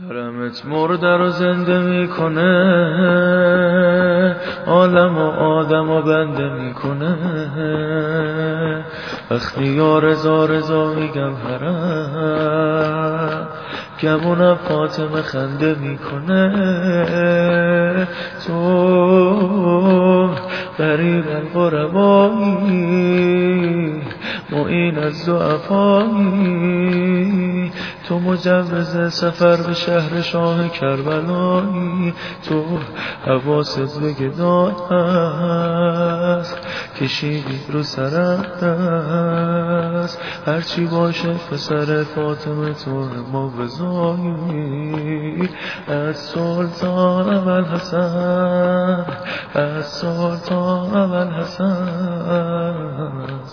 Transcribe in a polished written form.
حرمت مرده رو زنده میکنه، عالم و آدم و بنده میکنه. وقتی یا رضا رضا میگم حرم، گمونم فاطمه خنده میکنه. تو غریب الغربایی، معین از ضعفایی، تو مجوز سفر به شهر شاه کربلایی. تو حواست به گدای هست، کشیدی رو سرم دست. هرچی باشه پسر فاطمه تو ما بزایی. از سلطان ابوالحسن، از سلطان ابوالحسن.